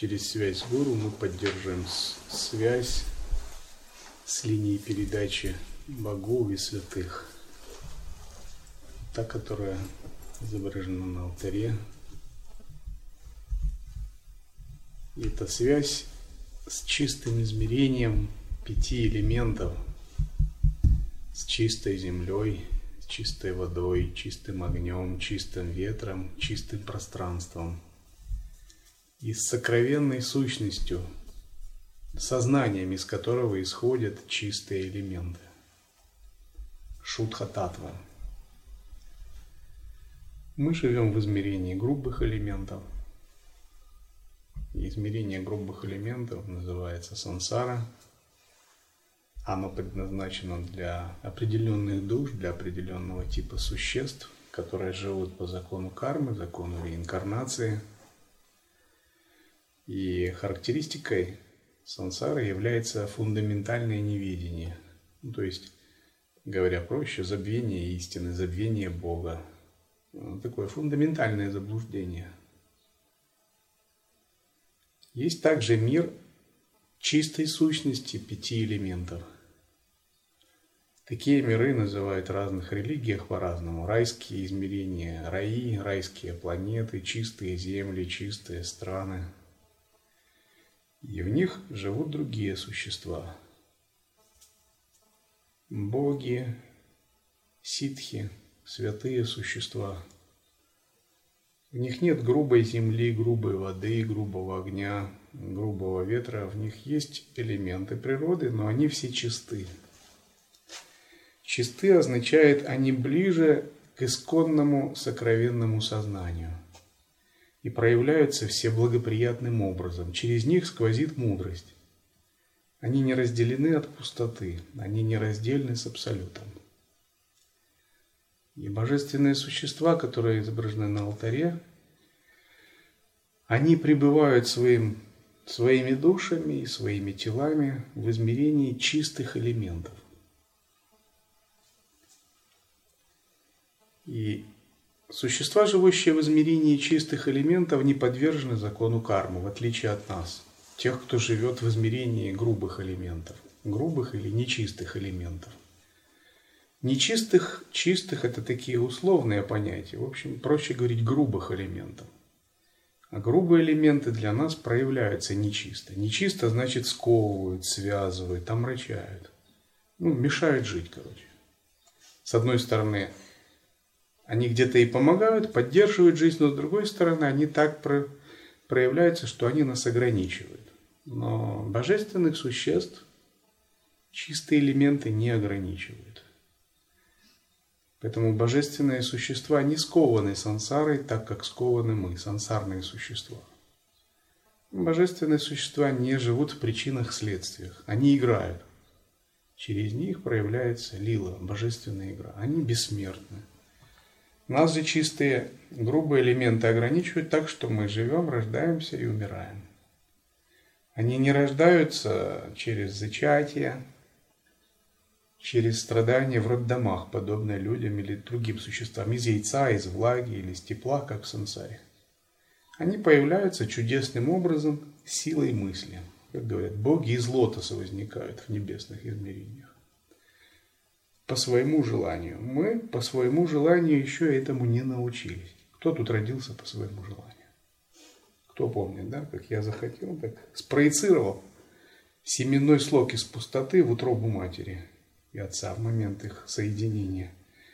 Через связь с гуру мы поддерживаем связь с линией передачи богов и святых. Та, которая изображена на алтаре. И это связь с чистым измерением 5 элементов, с чистой землей, с чистой водой, чистым огнем, чистым ветром, чистым пространством. И с сокровенной сущностью, сознанием, из которого исходят чистые элементы. Шудха-татва. Мы живем в измерении грубых элементов. И измерение грубых элементов называется сансара. Оно предназначено для определенных душ, для определенного типа существ, которые живут по закону кармы, закону реинкарнации. И характеристикой сансары является фундаментальное неведение. То есть, говоря проще, забвение истины, забвение Бога. Такое фундаментальное заблуждение. Есть также мир чистой сущности 5 элементов. Такие миры называют в разных религиях по-разному. Райские измерения, раи, райские планеты, чистые земли, чистые страны. И в них живут другие существа. Боги, ситхи, святые существа. В них нет грубой земли, грубой воды, грубого огня, грубого ветра. В них есть элементы природы, но они все чисты. Чисты означает, они ближе к исконному сокровенному сознанию. И проявляются все благоприятным образом. Через них сквозит мудрость. Они не разделены от пустоты, они нераздельны с Абсолютом. И божественные существа, которые изображены на алтаре, они пребывают своими душами и своими телами в измерении чистых элементов. И существа, живущие в измерении чистых элементов, не подвержены закону кармы, в отличие от нас, тех, кто живет в измерении грубых элементов, грубых или нечистых элементов. Нечистых, чистых – это такие условные понятия. В общем, проще говорить грубых элементов. А грубые элементы для нас проявляются нечисто. Нечисто значит сковывают, связывают, омрачают. Мешают жить, короче. С одной стороны, они где-то и помогают, поддерживают жизнь, но с другой стороны, они так проявляются, что они нас ограничивают. Но божественных существ чистые элементы не ограничивают. Поэтому божественные существа не скованы сансарой, так как скованы мы, сансарные существа. Божественные существа не живут в причинах-следствиях, они играют. Через них проявляется лила, божественная игра. Они бессмертны. Нас же чистые, грубые элементы ограничивают так, что мы живем, рождаемся и умираем. Они не рождаются через зачатие, через страдания в роддомах, подобные людям или другим существам, из яйца, из влаги или из тепла, как в сансаре. Они появляются чудесным образом силой мысли. Как говорят, боги из лотоса возникают в небесных измерениях. По своему желанию. Мы по своему желанию еще этому не научились. Кто тут родился по своему желанию? Кто помнит, да? Как я захотел, так спроецировал семенной слог из пустоты в утробу матери и отца в момент их соединения.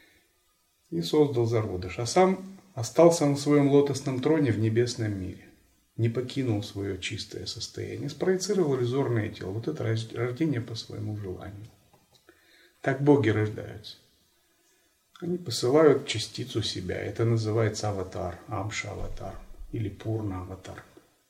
И создал зародыш. А сам остался на своем лотосном троне в небесном мире. Не покинул свое чистое состояние. Спроецировал иллюзорное тело. Вот это рождение по своему желанию. Так боги рождаются. Они посылают частицу себя. Это называется аватар, амша-аватар или пурна-аватар.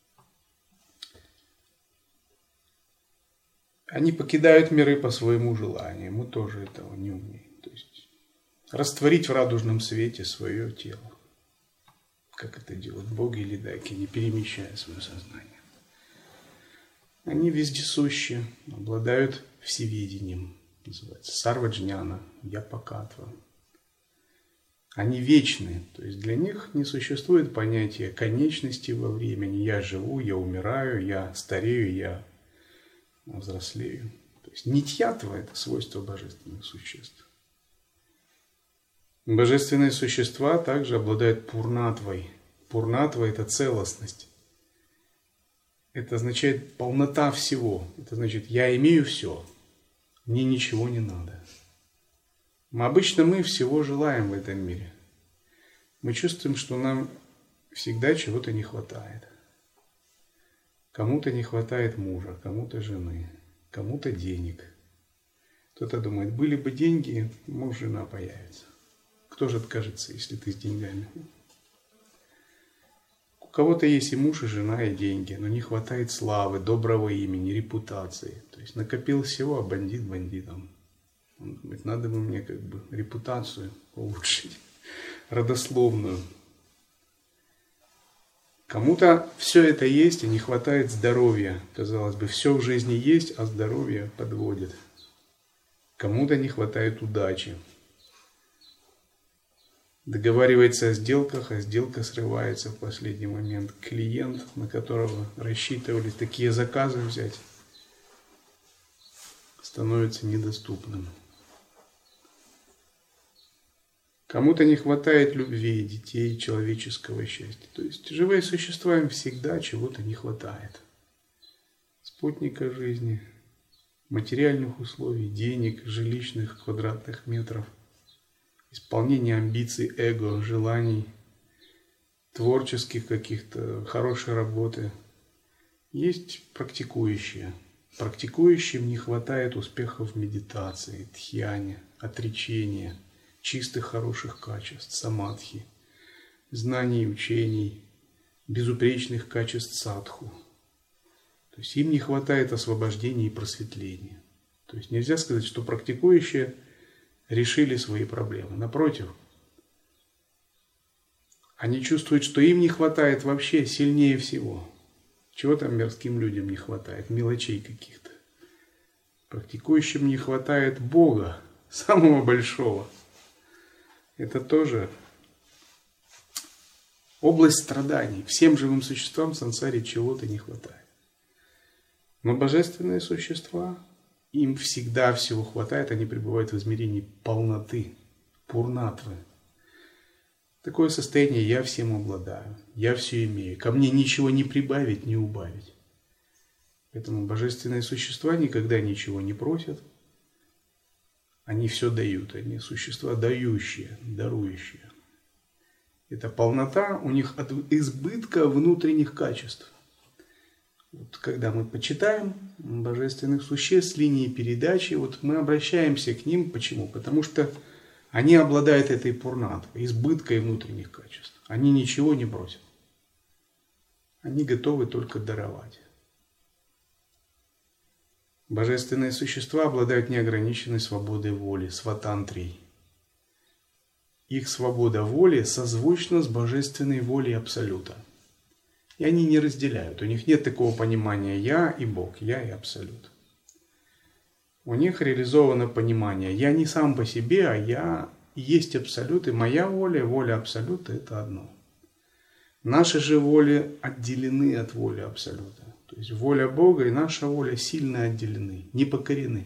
Они покидают миры по своему желанию. Мы тоже этого не умеем. То есть растворить в радужном свете свое тело. Как это делают боги или даки, не перемещая свое сознание. Они вездесущи, обладают всевидением. Называется сарваджняна, япакатва. Они вечны. То есть для них не существует понятия конечности во времени. Я живу, я умираю, я старею, я взрослею. То есть нитьятва – это свойство божественных существ. Божественные существа также обладают пурнатвой. Пурнатва – это целостность. Это означает полнота всего. Это значит, я имею все, мне ничего не надо. Обычно мы всего желаем в этом мире. Мы чувствуем, что нам всегда чего-то не хватает. Кому-то не хватает мужа, кому-то жены, кому-то денег. Кто-то думает, были бы деньги, муж, жена появится. Кто же откажется, если ты с деньгами? У кого-то есть и муж, и жена, и деньги, но не хватает славы, доброго имени, репутации. То есть накопил всего, а бандит бандитом. Он думает, надо бы мне как бы репутацию улучшить, родословную. Кому-то все это есть, и не хватает здоровья. Казалось бы, все в жизни есть, а здоровье подводит. Кому-то не хватает удачи. Договаривается о сделках, а сделка срывается в последний момент. Клиент, на которого рассчитывали такие заказы взять, становится недоступным. Кому-то не хватает любви, детей, человеческого счастья. То есть живые существа, им всегда чего-то не хватает. Спутника жизни, материальных условий, денег, жилищных квадратных метров, исполнения амбиций, эго, желаний, творческих каких-то, хорошей работы. Есть практикующие. Практикующим не хватает успехов в медитации, дхьяне, отречения, чистых хороших качеств, самадхи, знаний, учений, безупречных качеств садху. То есть им не хватает освобождения и просветления. То есть нельзя сказать, что практикующие решили свои проблемы. Напротив, они чувствуют, что им не хватает вообще сильнее всего. Чего там мирским людям не хватает? Мелочей каких-то. Практикующим не хватает Бога, самого большого. Это тоже область страданий. Всем живым существам в сансаре чего-то не хватает. Но божественные существа, им всегда всего хватает, они пребывают в измерении полноты, пурнатвы. Такое состояние я всем обладаю, я все имею, ко мне ничего не прибавить, не убавить. Поэтому божественные существа никогда ничего не просят, они все дают, они существа дающие, дарующие. Это полнота у них от избытка внутренних качеств. Вот когда мы почитаем божественных существ с линии передачи, вот мы обращаемся к ним. Почему? Потому что они обладают этой пурнатвой, избыткой внутренних качеств. Они ничего не просят. Они готовы только даровать. Божественные существа обладают неограниченной свободой воли, сватантрией. Их свобода воли созвучна с божественной волей Абсолюта. И они не разделяют. У них нет такого понимания «я» и Бог, «я» и Абсолют. У них реализовано понимание «я не сам по себе, а я и есть Абсолют, и моя воля, воля Абсолюта – это одно». Наши же воли отделены от воли Абсолюта. То есть воля Бога и наша воля сильно отделены, не покорены.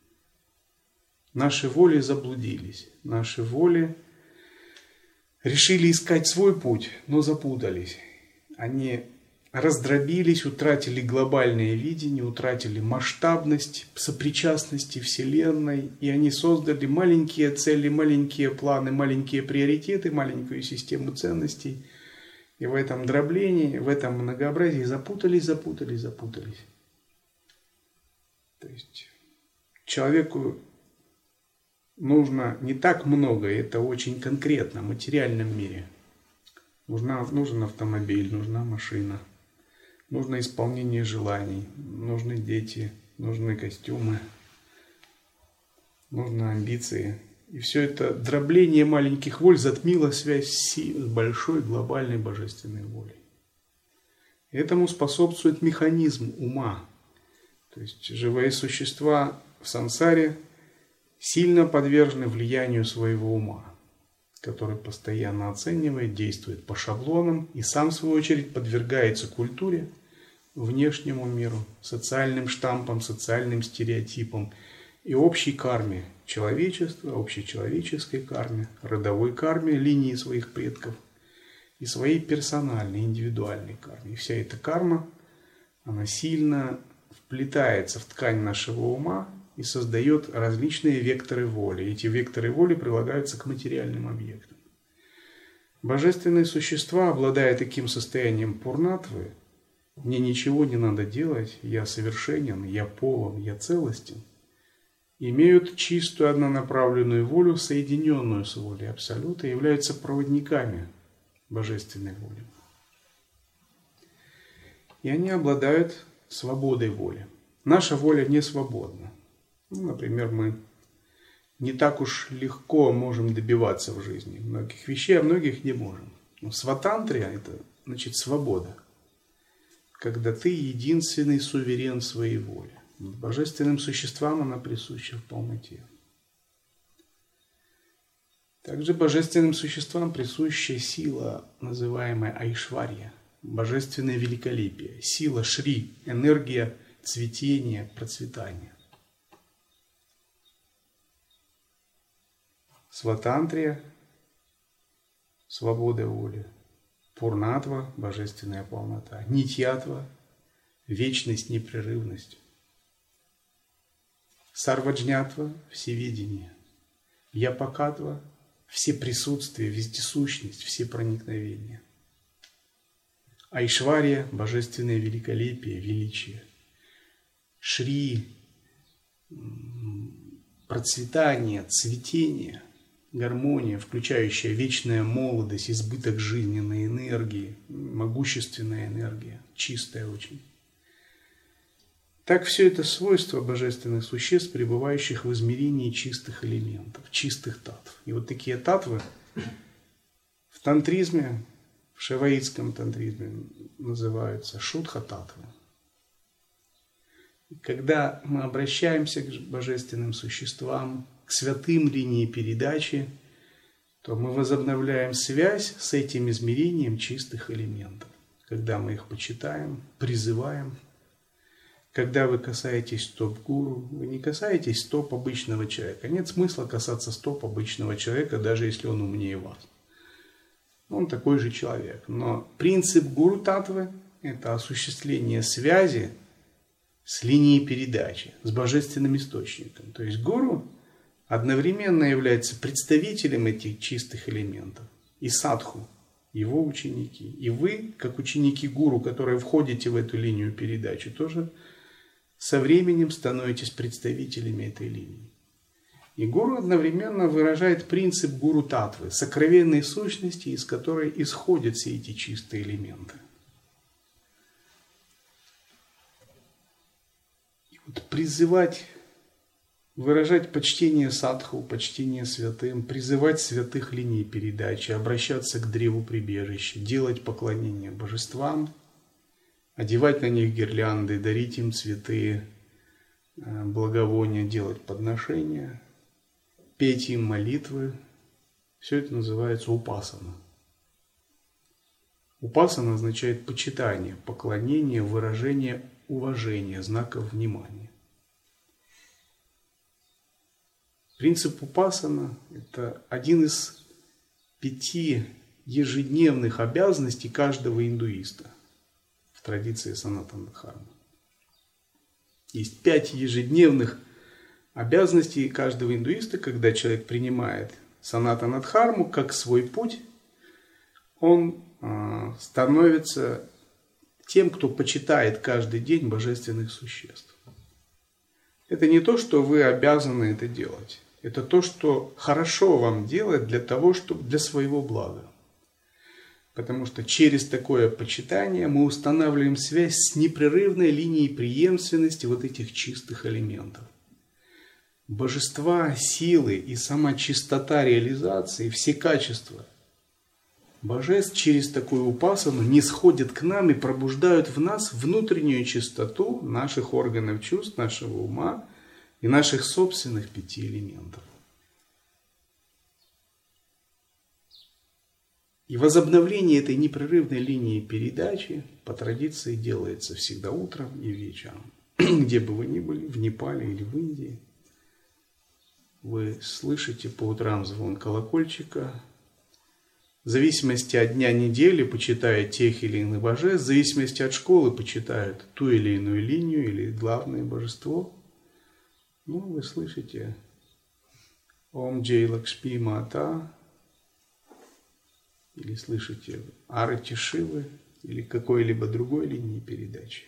Наши воли заблудились, наши воли решили искать свой путь, но запутались. Они раздробились, утратили глобальное видение, утратили масштабность сопричастности Вселенной, и они создали маленькие цели, маленькие планы, маленькие приоритеты, маленькую систему ценностей. И в этом дроблении, в этом многообразии запутались. То есть человеку нужно не так много, это очень конкретно, в материальном мире. Нужен автомобиль, нужна машина, нужно исполнение желаний, нужны дети, нужны костюмы, нужны амбиции. И все это дробление маленьких воль затмило связь с большой глобальной божественной волей. Этому способствует механизм ума. То есть живые существа в сансаре сильно подвержены влиянию своего ума. который постоянно оценивает, действует по шаблонам и сам, в свою очередь, подвергается культуре, внешнему миру, социальным штампам, социальным стереотипам и общей карме человечества, общечеловеческой карме, родовой карме линии своих предков и своей персональной, индивидуальной карме. И вся эта карма, она сильно вплетается в ткань нашего ума и создает различные векторы воли. Эти векторы воли прилагаются к материальным объектам. Божественные существа, обладая таким состоянием пурнатвы, мне ничего не надо делать, я совершенен, я полон, я целостен, имеют чистую однонаправленную волю, соединенную с волей Абсолюта, и являются проводниками божественной воли. И они обладают свободой воли. Наша воля не свободна. Например, мы не так уж легко можем добиваться в жизни многих вещей, а многих не можем. Но сватантрия – это значит свобода, когда ты единственный суверен своей воли. Божественным существам она присуща в полноте. Также божественным существам присуща сила, называемая Айшварья, божественное великолепие, сила Шри, энергия цветения, процветания. Сватантрия – свобода воли. Пурнатва – божественная полнота. Нитьятва – вечность, непрерывность. Сарваджнятва – всевидение. Япакатва – всеприсутствие, вездесущность, всепроникновение. Айшварья – божественное великолепие, величие. Шри – процветание, цветение, гармония, включающая вечная молодость, избыток жизненной энергии, могущественная энергия, чистая очень. Так все это свойства божественных существ, пребывающих в измерении чистых элементов, чистых татв. И вот такие татвы в тантризме, в шиваитском тантризме называются шудха-татвы. Когда мы обращаемся к божественным существам, к святым линии передачи, то мы возобновляем связь с этим измерением чистых элементов. Когда мы их почитаем, призываем. Когда вы касаетесь стоп гуру, вы не касаетесь стоп обычного человека. Нет смысла касаться стоп обычного человека, даже если он умнее вас. Он такой же человек. Но принцип гуру татвы – это осуществление связи с линией передачи, с божественным источником. То есть гуру одновременно является представителем этих чистых элементов и садху, его ученики. И вы, как ученики гуру, которые входите в эту линию передачи, тоже со временем становитесь представителями этой линии. И гуру одновременно выражает принцип гуру татвы, сокровенной сущности, из которой исходят все эти чистые элементы. И вот призывать, выражать почтение садху, почтение святым, призывать святых линий передачи, обращаться к древу прибежища, делать поклонение божествам, одевать на них гирлянды, дарить им цветы, благовония, делать подношения, петь им молитвы. Все это называется упасана. Упасана означает почитание, поклонение, выражение уважения, знаков внимания. Принцип упасана – это один из 5 ежедневных обязанностей каждого индуиста в традиции Санатана-дхармы. Есть 5 ежедневных обязанностей каждого индуиста, когда человек принимает Санатана-дхарму как свой путь, он становится тем, кто почитает каждый день божественных существ. Это не то, что вы обязаны это делать. Это то, что хорошо вам делать для того, чтобы для своего блага. Потому что через такое почитание мы устанавливаем связь с непрерывной линией преемственности вот этих чистых элементов. Божества, силы и сама чистота реализации, все качества божеств через такую упасану нисходят к нам и пробуждают в нас внутреннюю чистоту наших органов чувств, нашего ума и наших собственных 5 элементов. И возобновление этой непрерывной линии передачи по традиции делается всегда утром и вечером. Где бы вы ни были, в Непале или в Индии, вы слышите по утрам звон колокольчика. В зависимости от дня недели почитают тех или иных божеств, в зависимости от школы почитают ту или иную линию или главное божество. Ну, вы слышите Ом Джей Лакшми Мата, или слышите Арати Шивы, или какой-либо другой линии передачи.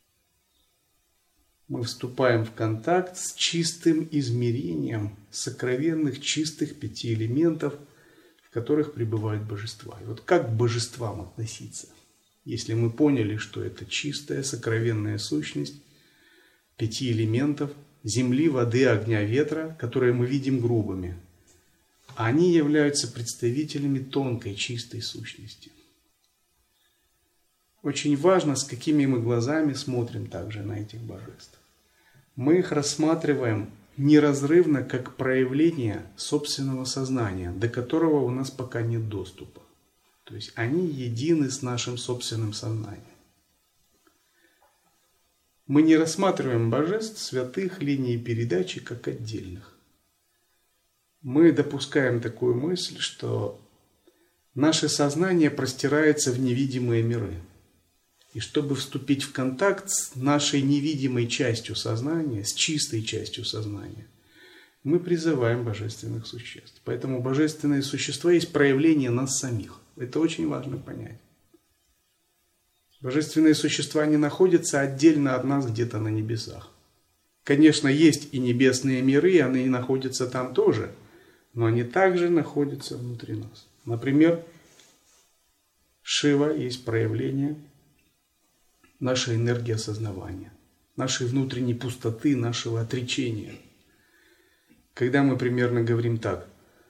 Мы вступаем в контакт с чистым измерением сокровенных чистых 5 элементов, в которых пребывают божества. И вот как к божествам относиться, если мы поняли, что это чистая сокровенная сущность 5 элементов земли, воды, огня, ветра, которые мы видим грубыми. Они являются представителями тонкой чистой сущности. Очень важно, с какими мы глазами смотрим также на этих божеств. Мы их рассматриваем неразрывно как проявление собственного сознания, до которого у нас пока нет доступа. То есть они едины с нашим собственным сознанием. Мы не рассматриваем божеств, святых, линий передачи как отдельных. Мы допускаем такую мысль, что наше сознание простирается в невидимые миры. И чтобы вступить в контакт с нашей невидимой частью сознания, с чистой частью сознания, мы призываем божественных существ. Поэтому божественные существа есть проявление нас самих. Это очень важно понять. Божественные существа не находятся отдельно от нас где-то на небесах. Конечно, есть и небесные миры, и они находятся там тоже, но они также находятся внутри нас. Например, Шива есть проявление нашей энергии осознавания, нашей внутренней пустоты, нашего отречения. Когда мы примерно говорим так: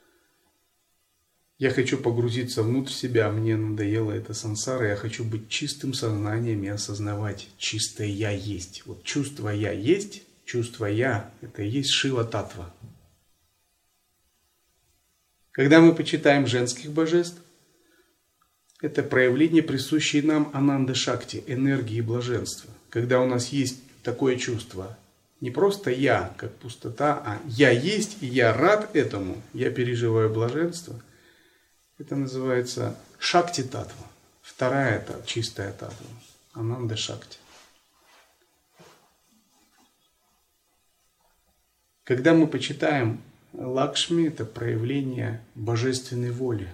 я хочу погрузиться внутрь себя, мне надоело это сансара, я хочу быть чистым сознанием и осознавать чистое «я» есть. Вот чувство «я» есть, чувство «я» – это и есть Шива-татва. Когда мы почитаем женских божеств, это проявление, присущее нам Ананда-шакти, энергии блаженства. Когда у нас есть такое чувство, не просто «я», как пустота, а «я есть», и я рад этому, я переживаю блаженство. Это называется Шакти-татва. Вторая чистая татва, Ананда-шакти. Когда мы почитаем Лакшми, это проявление божественной воли.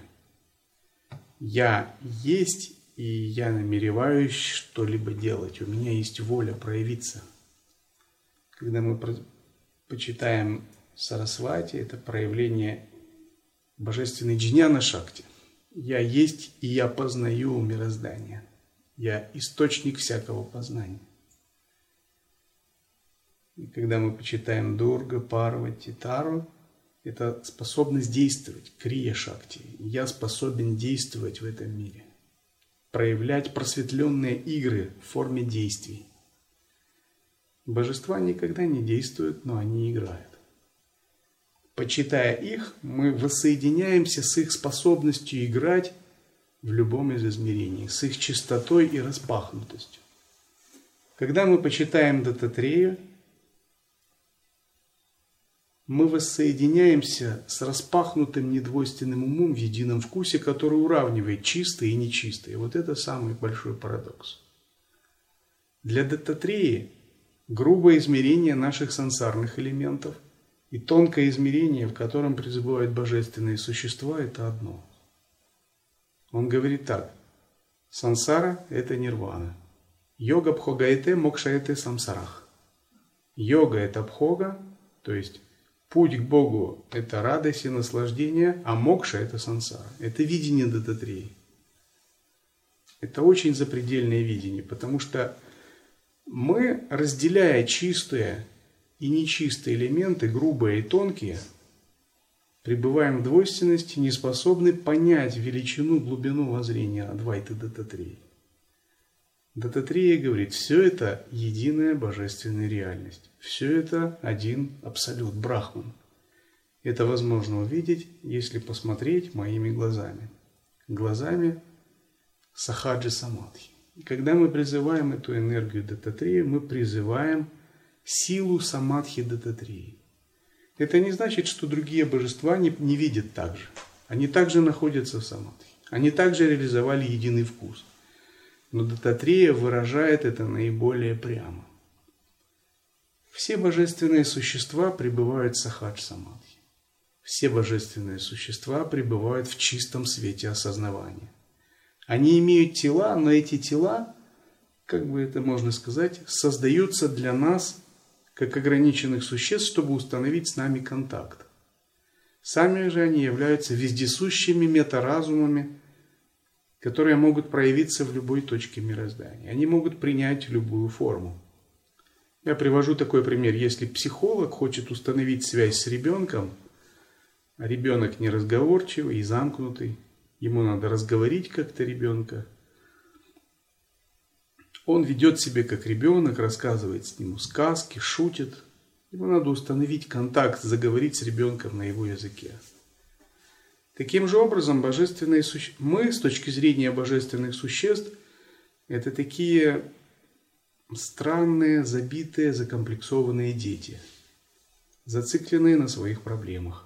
Я есть, и я намереваюсь что-либо делать. У меня есть воля проявиться. Когда мы почитаем Сарасвати, это проявление божественной джняна-шакти. Я есть, и я познаю мироздание. Я источник всякого познания. И когда мы почитаем Дурга, Парвати, Тару, это способность действовать, крия-шакти. Я способен действовать в этом мире. Проявлять просветленные игры в форме действий. Божества никогда не действуют, но они играют. Почитая их, мы воссоединяемся с их способностью играть в любом из измерений, с их чистотой и распахнутостью. Когда мы почитаем Дататрею, мы воссоединяемся с распахнутым недвойственным умом в едином вкусе, который уравнивает чистое и нечистое. Вот это самый большой парадокс. Для Дататреи грубое измерение наших сансарных элементов и тонкое измерение, в котором пребывают божественные существа, это одно. Он говорит так: сансара – это нирвана. Йога бхогаэте мокшаэте самсарах. Йога – это бхога, то есть путь к Богу – это радость и наслаждение, а мокша – это сансара. Это видение Дататреи. Это очень запредельное видение, потому что мы, разделяя чистые и нечистые элементы, грубые и тонкие, пребываем в двойственности, не способны понять величину, глубину воззрения Адвайты Дататреи. Дататрея говорит, все это единая божественная реальность. Все это один абсолют, Брахман. Это возможно увидеть, если посмотреть моими глазами. глазами сахаджи самадхи. И когда мы призываем эту энергию Даттатрея, мы призываем силу самадхи Даттатрея. Это не значит, что другие божества не видят так же. Они также находятся в самадхи. Они также реализовали единый вкус. Но Даттатрея выражает это наиболее прямо. Все божественные существа пребывают в сахадж-самадхи. Все божественные существа пребывают в чистом свете осознавания. Они имеют тела, но эти тела, как бы это можно сказать, создаются для нас, как ограниченных существ, чтобы установить с нами контакт. Сами же они являются вездесущими метаразумами, которые могут проявиться в любой точке мироздания. Они могут принять любую форму. Я привожу такой пример. Если психолог хочет установить связь с ребенком, а ребенок неразговорчивый и замкнутый, ему надо разговорить как-то ребенка, он ведет себя как ребенок, рассказывает с ним сказки, шутит. Ему надо установить контакт, заговорить с ребенком на его языке. Таким же образом, мы, с точки зрения божественных существ, это такие странные, забитые, закомплексованные дети, зацикленные на своих проблемах.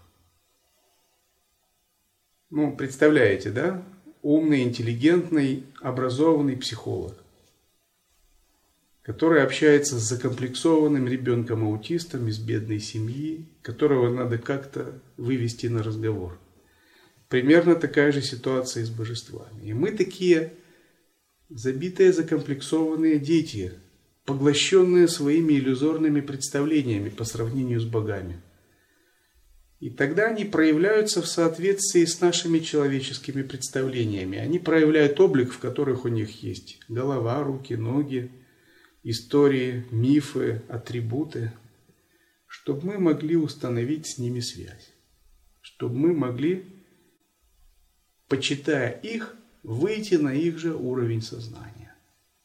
Представляете, да? Умный, интеллигентный, образованный психолог, который общается с закомплексованным ребенком-аутистом из бедной семьи, которого надо как-то вывести на разговор. Примерно такая же ситуация и с божествами. И мы такие забитые, закомплексованные дети, поглощенные своими иллюзорными представлениями по сравнению с богами. И тогда они проявляются в соответствии с нашими человеческими представлениями. Они проявляют облик, в которых у них есть голова, руки, ноги, истории, мифы, атрибуты, чтобы мы могли установить с ними связь, чтобы мы могли, почитая их, выйти на их же уровень сознания.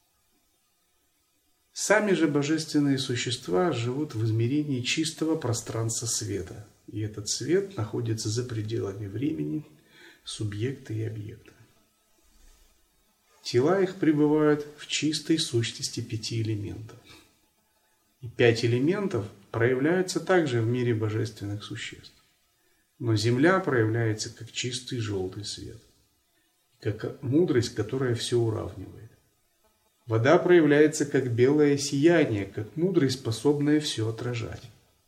Сами же божественные существа живут в измерении чистого пространства света, и этот свет находится за пределами времени, субъекта и объекта. Тела их пребывают в чистой сущности 5 элементов. И 5 элементов проявляются также в мире божественных существ. Но Земля проявляется как чистый желтый свет, как мудрость, которая все уравнивает. Вода проявляется как белое сияние, как мудрость, способная все отражать.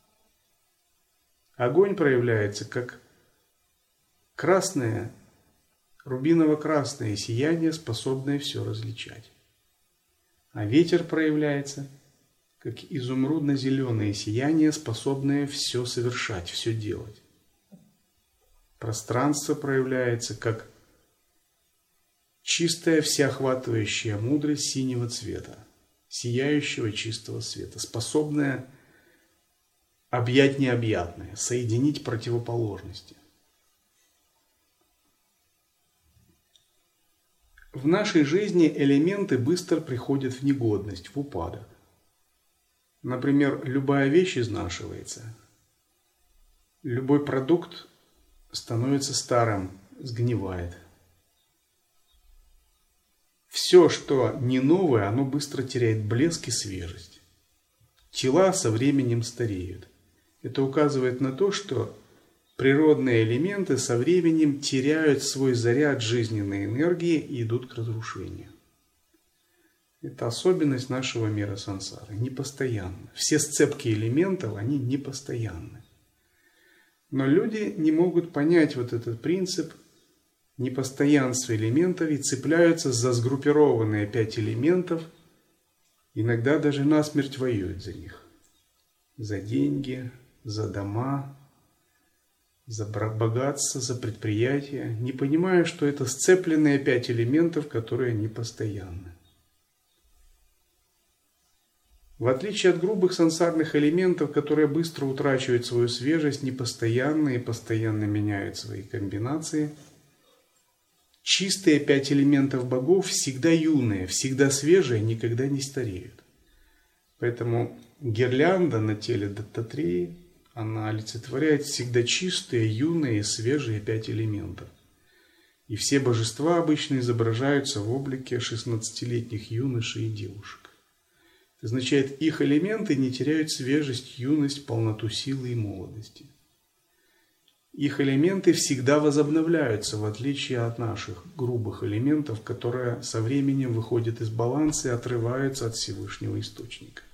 Огонь проявляется как красное, рубиново-красное сияние, способное все различать. А ветер проявляется как изумрудно-зеленое сияние, способное все совершать, все делать. Пространство проявляется как чистая, всеохватывающая мудрость синего цвета, сияющего чистого света, способная объять необъятное, соединить противоположности. В нашей жизни элементы быстро приходят в негодность, в упадок. Например, любая вещь изнашивается, любой продукт становится старым, сгнивает. Все, что не новое, оно быстро теряет блеск и свежесть. Тела со временем стареют. Это указывает на то, что природные элементы со временем теряют свой заряд жизненной энергии и идут к разрушению. Это особенность нашего мира сансары. Непостоянно. Все сцепки элементов, они непостоянны. Но люди не могут понять вот этот принцип непостоянства элементов и цепляются за сгруппированные 5 элементов. Иногда даже насмерть воюют за них. За деньги, за дома, за богатство, за предприятия, не понимая, что это сцепленные 5 элементов, которые непостоянны. В отличие от грубых сансарных элементов, которые быстро утрачивают свою свежесть, непостоянны и постоянно меняют свои комбинации, чистые 5 элементов богов всегда юные, всегда свежие, никогда не стареют. Поэтому гирлянда на теле Даттатреи, она олицетворяет всегда чистые, юные, свежие 5 элементов. И все божества обычно изображаются в облике 16-летних юношей и девушек. Это означает, их элементы не теряют свежесть, юность, полноту силы и молодости. Их элементы всегда возобновляются, в отличие от наших грубых элементов, которые со временем выходят из баланса и отрываются от Всевышнего Источника.